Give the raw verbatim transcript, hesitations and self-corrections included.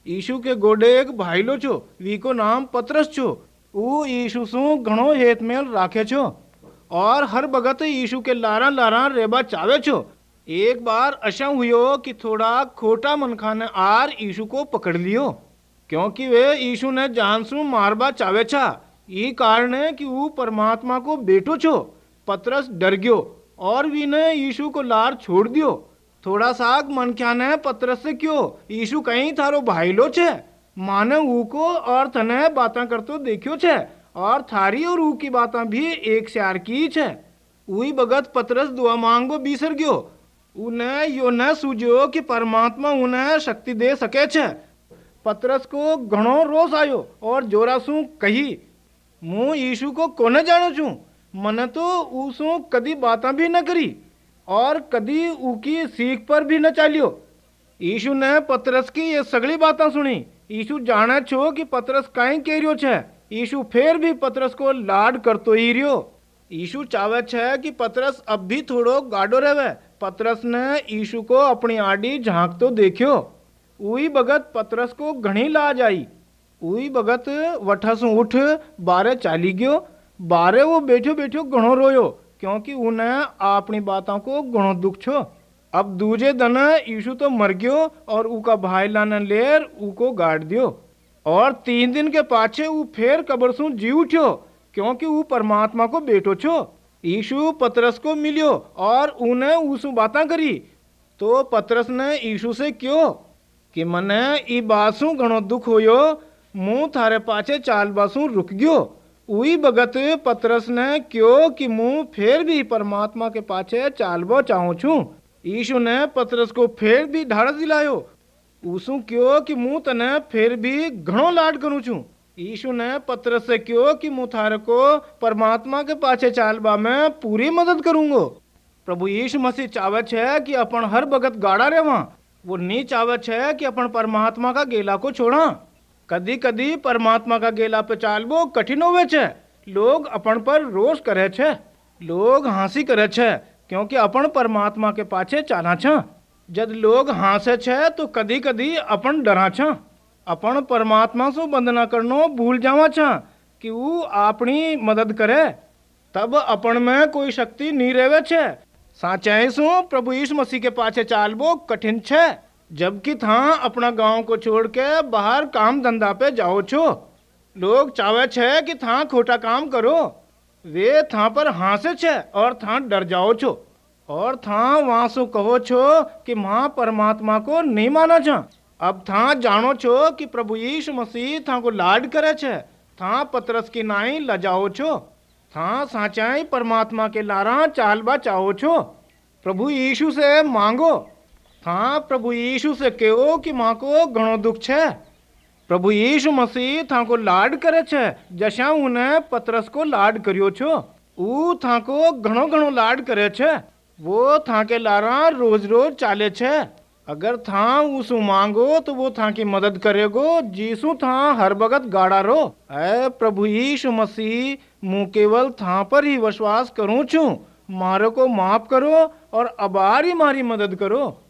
यीशु के गोडे एक भाईलो छो, वीको नाम पतरस छो। ऊ यीशु सु घणो हेतमेल राखे छो और हर बगत यीशु के लारा लारा रेबा चावे छो। एक बार अशा हुयो कि थोड़ा खोटा मनखा ने आर यीशु को पकड़ लियो, क्योंकि वे यीशु ने जान सु मारबा चावे छा। ये कारण है कि वो परमात्मा को बेटो छो। पतरस डर गयो और वी ने यीशु को लार छोड़ दियो। थोड़ा साग मनख्या ने पतरस से क्यों, यीशु कहीं थारो भाईलो छे, माने ऊ को और तने बातें करतो देखियो छे और थारी और ऊ की बातें भी एक शार की छे। उई बगत पतरस दुआ मांगो बीसर गयो। उन्हें यो न सूझो कि परमात्मा उन्हें शक्ति दे सके छे। पतरस को घणो रोष आयो और जोरा सु कही, मु यीशु को कोने जानो छू, मने तो ऊसु कदी बातें भी न करी और कदी ऊकी सीख पर भी न चालियो। यीशु ने पतरस की ये सगली बातें सुनी। यीशु जाने छो कि पतरस कहीं कह रियो छे। यीशु फिर भी पतरस को लाड करतो ही रियो। यीशु चावे छे कि पतरस अब भी थोड़ो गाडो रहे। पतरस ने यीशु को अपनी आड़ी झांकतो देखियो। उई बगत पतरस को घणी लाज आई। उई बगत वठा सु उठ बारे चाली गयो। बारे वो बैठो बैठो घणो रोयो, क्योंकि उन्हें अपनी बातों को घणो दुख छो। अब दूजे दिन यीशु तो मर गयो और ऊका भाई लाने लेर ऊको गाड़ दियो। और तीन दिन के पाछे ऊ फिर कब्र सु जी उठ्यो, क्योंकि ऊ परमात्मा को बेटो छो। यीशु पतरस को मिलियो और उन्हें उसु बातें करी। तो पतरस ने यीशु से क्यों कि मने ई बात सु घणो दुख होयो, मुँह थारे पाछे चाल बासु रुक गयो। उई बगत पतरस ने क्यों कि मुँह फिर भी परमात्मा के पाछे चालबो चाहूँ छू। यीशु ने पतरस को फिर भी ढाढ़स दिलायो। उसू क्यों कि मुँह तने फिर भी घणो लाड करूँ छू। यीशु ने पतरस से क्यों कि मुँह थारे को परमात्मा के पाछे चालबा में पूरी मदद करूँगो। प्रभु यीशु मसीह चावे छे कि अपन हर बगत गाड़ा रेवा। वो नी चावे छे कि अपन परमात्मा का गेला को छोड़ा। कदी कदी परमात्मा का गेला पे चालबो कठिन होवे छे। लोग अपन पर रोष करे छे, लोग हंसी करे छे, क्योंकि अपन परमात्मा के पाछे चाला छा। जब लोग हंसे छे तो कदी कदी अपन डरा छा। अपन परमात्मा से वंदना करनो भूल जावा छा कि वो अपनी मदद करे। तब अपन में कोई शक्ति नहीं रेवे छे। साचाई सु प्रभु यीशु मसीह के पाछे चालबो कठिन छे। जबकि था अपना गांव को छोड़ के बाहर काम धंधा पे जाओ छो। लोग चावे छे कि था खोटा काम करो। वे था पर हंसे छे और था डर जाओ छो और था वहां से कहो छो कि मां परमात्मा को नहीं माना छा। अब था जानो छो कि प्रभु यीशु मसीह था को लाड करे छे। था पतरस की नाई लजाओ छो। था साचाई परमात्मा के लारा चालबा चाहो छो। प्रभु यीशु से मांगो। था प्रभु यीशु से कहो कि मां को घणो दुख छे। प्रभु यीशु मसीह था को लाड करे छे, जशा उन्हें पतरस को लाड करियो छो। ऊ था को घणो घणो लाड करे छे। वो था के लारा रोज रोज चाले छे। अगर था उसु मांगो तो वो था की मदद करेगो। जीसु था हर बगत गाड़ा रो। ऐ प्रभु यीशु मसीह, मुँह केवल था पर ही विश्वास करूँ छू। मारे को माफ करो और अबारी मारी मदद करो।